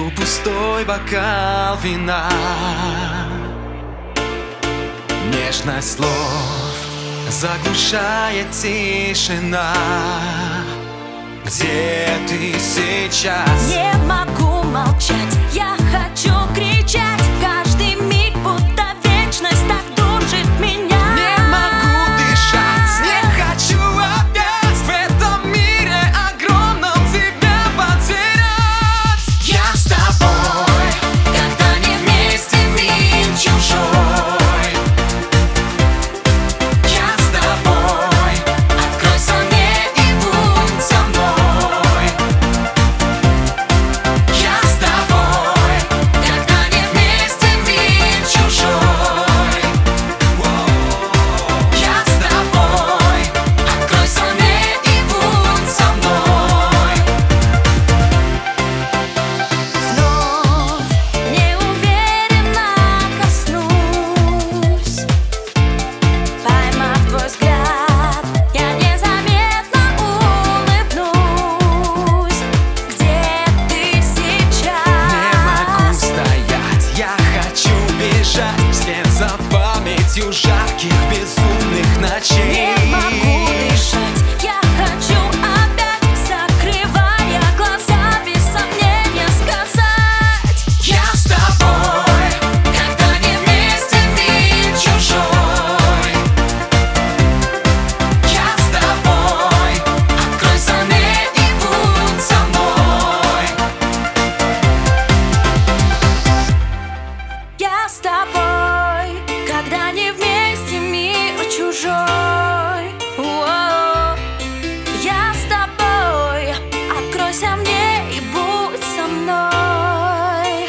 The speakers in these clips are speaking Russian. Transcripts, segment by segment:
Полупустой бокал вина, нежность слов заглушает тишина. Где ты сейчас? Не могу молчать, я хочу кричать. Каждый миг будто вечность так душит меня. Не могу дышать, не хочу опять в этом мире огромном тебя потерять. Я с тобой, когда не вместе мир чужой. Я с тобой, откройся мне и будь со мной. Я с тобой, когда не вместе мир чужой. Я с тобой, откройся мне и будь со мной. Вновь неуверенно коснусь, поймав твой взгляд, я незаметно улыбнусь. Где ты сейчас? Не могу стоять, я хочу бежать вслед за памятью жарких безумных ночей. Не могу дышать, я хочу опять, закрывая глаза, без сомнения сказать. Я с тобой, когда не вместе мир чужой. Я с тобой, откройся мне и будь со мной. Я с тобой, когда не вместе мир чужой. О, я с тобой, откройся мне и будь со мной.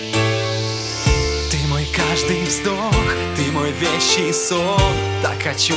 Ты мой каждый вздох, ты мой вещий сон. Так хочу